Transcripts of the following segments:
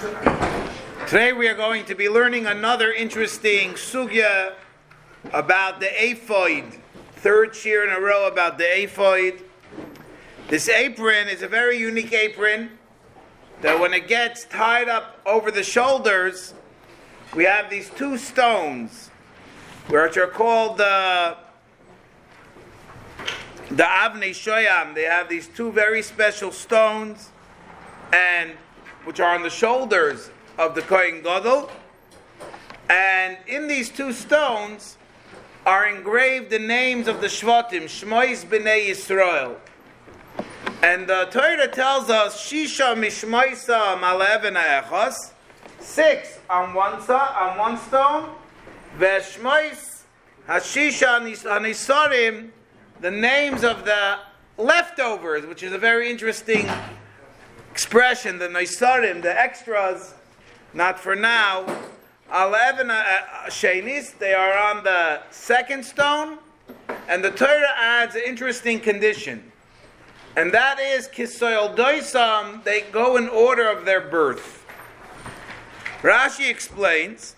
Today we are going to be learning another interesting sugya about the ephod. Third year in a row about the ephod. This apron is a very unique apron that when it gets tied up over the shoulders, we have these two stones, which are called the Avnei Shoyam. They have these two very special stones, and which are on the shoulders of the Kohen Gadol. And in these two stones are engraved the names of the Shvatim, Shmois B'nei Yisrael. And the Torah tells us, Shisha Mishmoisa Maleven Echos, 6 on one stone, Veshmois Hashisha Anisarim, the names of the leftovers, which is a very interesting expression, the Nisarim, the extras, not for now. Aleven Shenis, they are on the second stone, and the Torah adds an interesting condition. And that is, Kisoyel Doisam, they go in order of their birth. Rashi explains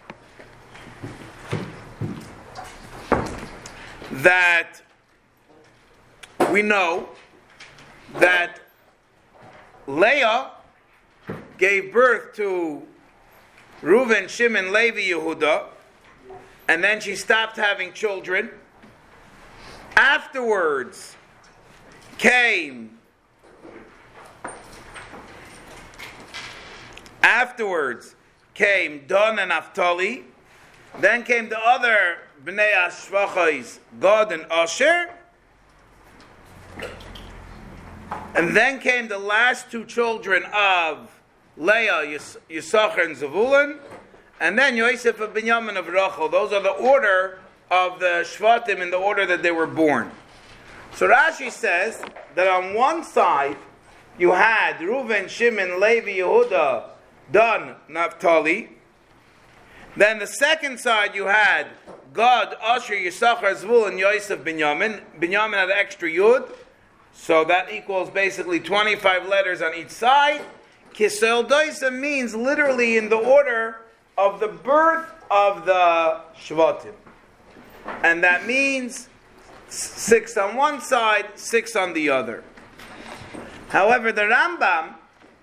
that we know that Leah gave birth to Reuven, Shimon, Levi, Yehuda, and then she stopped having children. Afterwards came Dan and Naphtali. Then came the other Bnei Ashvachos, Gad and Asher. And then came the last two children of Leah, Yisachar and Zevulun, and then Yosef and Binyamin of Rachel. Those are the order of the Shvatim in the order that they were born. So Rashi says that on one side you had Reuven, Shimon, Levi, Yehuda, Dan, Naphtali. Then the second side you had Gad, Asher, Yisachar, Zevulun, Yosef, Binyamin. Binyamin had an extra Yud, so that equals basically 25 letters on each side. Kisel Doisa means literally in the order of the birth of the Shvatim. And that means 6 on one side, 6 on the other. However, the Rambam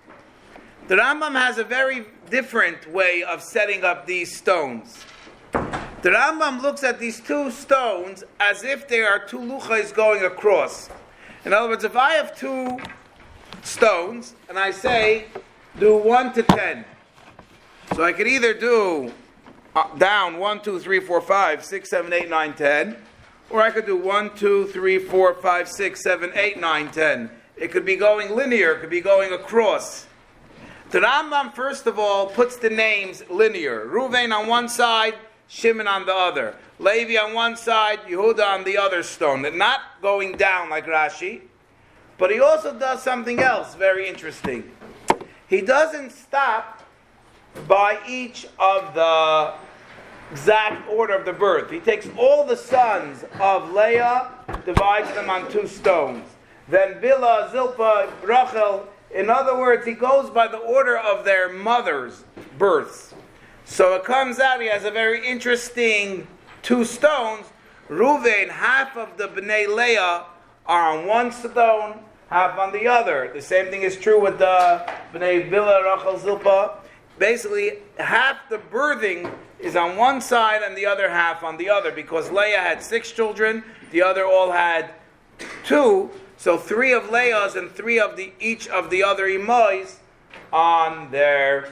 has a very different way of setting up these stones. The Rambam looks at these two stones as if they are two luchas going across. In other words, if I have two stones and I say do 1 to 10, so I could either do down 1, 2, 3, 4, 5, 6, 7, 8, 9, 10, or I could do 1, 2, 3, 4, 5, 6, 7, 8, 9, 10. It could be going linear, it could be going across. The Rambam, first of all, puts the names linear. Reuven on one side, Shimon on the other. Levi on one side, Yehuda on the other stone. They're not going down like Rashi, but he also does something else very interesting. He doesn't stop by each of the exact order of the birth. He takes all the sons of Leah, divides them on two stones. Then Bilhah, Zilpah, Rachel. In other words, he goes by the order of their mothers' births. So it comes out, he has a very interesting two stones. Reuven, half of the Bnei Leah are on one stone, half on the other. The same thing is true with the Bnei Bilhah, Rachel, Zilpah. Basically, half the birthing is on one side and the other half on the other, because Leah had 6 children, the other all had 2. So 3 of Leah's and 3 of each of the other Imais on their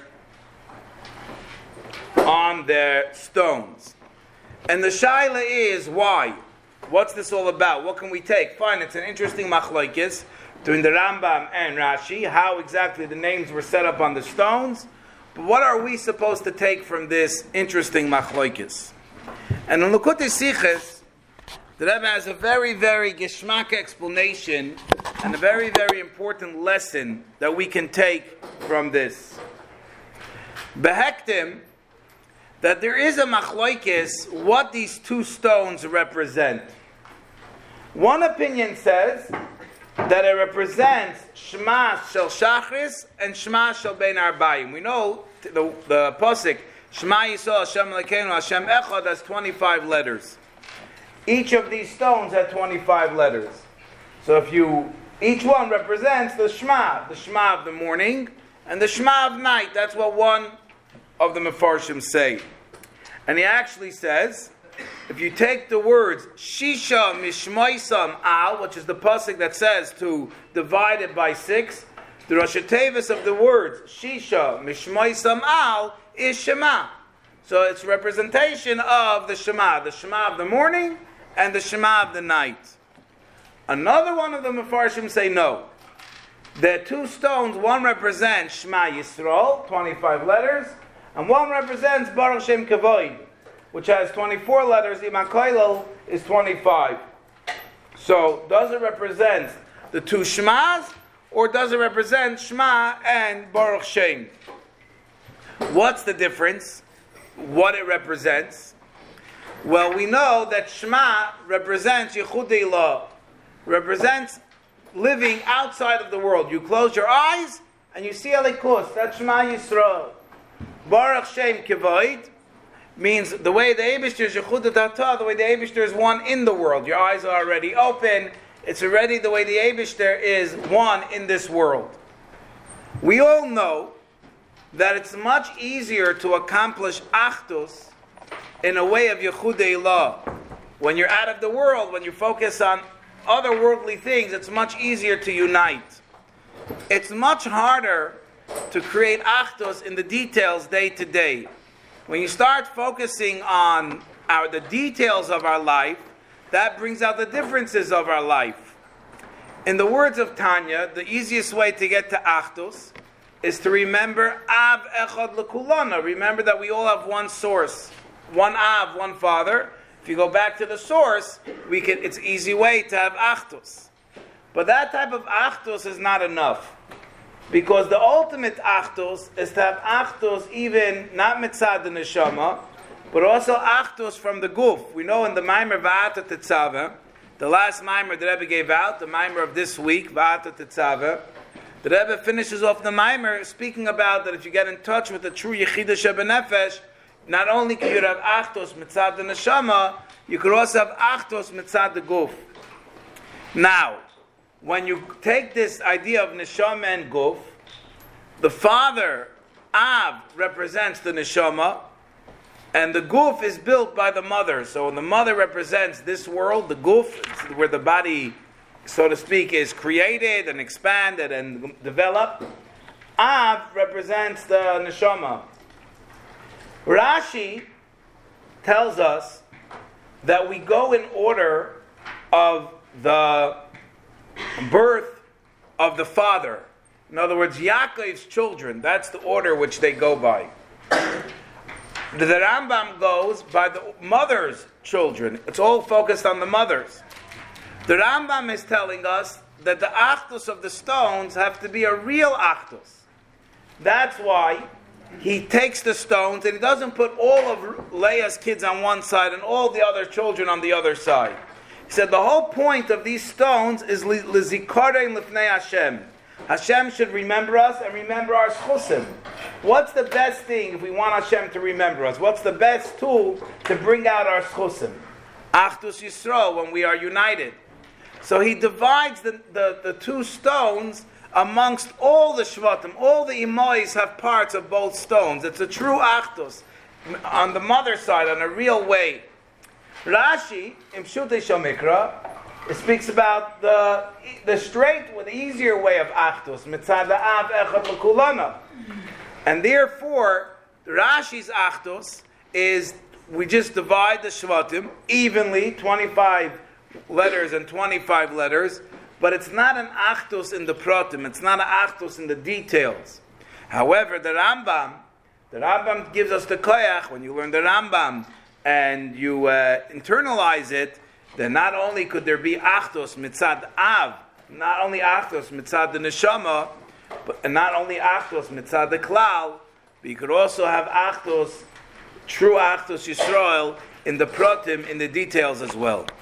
stones. And the shaila is why? What's this all about? What can we take? Fine, it's an interesting machlokes between the Rambam and Rashi, how exactly the names were set up on the stones. But what are we supposed to take from this interesting machlokes? And in Likutei Sichos, the Rebbe has a very, very geschmack explanation and a very, very important lesson that we can take from this. Behektim, that there is a machlokes what these two stones represent. One opinion says that it represents Shema Shel Shachris and Shema Shel Bein Arbayim. We know the pasuk Shema Yisrael Hashem Elokeinu Hashem Echad has 25 letters. Each of these stones had 25 letters. So each one represents the Shema of the morning and the Shema of night. That's what one of the Mefarshim say. And he actually says, if you take the words Shisha Mishmoisam Al, which is the pasuk that says to divide it by 6, the Rosh Tevis of the words Shisha Mishmoisam Al is Shema. So it's representation of the Shema of the morning and the Shema of the night. Another one of the Mefarshim say no. There are 2 stones, one represents Shema Yisrael, 25 letters, and one represents Baruch Shem Kavod, which has 24 letters. Iman Koilel is 25. So, does it represent the 2 Shmas, or does it represent Shema and Baruch Shem? What's the difference? What it represents? Well, we know that Shema represents Yichudei Ilah, represents living outside of the world. You close your eyes and you see Elikus. That's Shema Yisrael. Baruch Shem Kavod means the way the Eibishter is Yechudat Hatah, the way the Eibishter is one in the world. Your eyes are already open. It's already the way the Eibishter is one in this world. We all know that it's much easier to accomplish Achdus in a way of Yechudei Ilah. When you're out of the world, when you focus on other worldly things, it's much easier to unite. It's much harder to create Achdus in the details day to day. When you start focusing on the details of our life, that brings out the differences of our life. In the words of Tanya, the easiest way to get to Achdus is to remember Av Echad L'Kulana. Remember that we all have one source, one Av, one Father. If you go back to the source, it's an easy way to have Achdus. But that type of Achdus is not enough. Because the ultimate Achdus is to have Achdus even not mitzad the neshama, but also Achdus from the guf. We know in the Maimer Va'ata Tetzaveh, the last Maimer the Rebbe gave out, the Maimer of this week, Va'ata Tetzaveh, the Rebbe finishes off the Maimer speaking about that if you get in touch with the true Yechidah Shebenefesh, not only can you have Achdus mitzad the neshama, you could also have Achdus mitzad the guf. Now, when you take this idea of neshama and guf, the father, Av, represents the neshama, and the guf is built by the mother. So when the mother represents this world, the guf, where the body, so to speak, is created and expanded and developed, Av represents the neshama. Rashi tells us that we go in order of the birth of the father. In other words, Yaakov's children, that's the order which they go by. The Rambam goes by the mother's children. It's all focused on the mothers. The Rambam is telling us that the Achdus of the stones have to be a real Achdus. That's why he takes the stones and he doesn't put all of Leah's kids on one side and all the other children on the other side. He said the whole point of these stones is Lizikarein Lifnei Hashem. Hashem should remember us and remember our schusim. What's the best thing if we want Hashem to remember us? What's the best tool to bring out our schusim? Achdus Yisrael, when we are united. So he divides the 2 stones amongst all the Shvatim. All the Imois have parts of both stones. It's a true Achdus on the mother's side, on a real way. Rashi, in Pshutei Shomikra, it speaks about the straight, the easier way of Achdus, Mitzad Av Echad L'Kulana. And therefore, Rashi's Achdus is, we just divide the Shvatim evenly, 25 letters and 25 letters, but it's not an Achdus in the Pratim, it's not an Achdus in the details. However, the Rambam gives us the koyach. When you learn the Rambam and you internalize it, then not only could there be Achdus mitzad Av, not only Achdus mitzad the Neshama, and not only Achdus mitzad the Klal, but you could also have Achdus, true Achdus Yisrael, in the Pratim, in the details as well.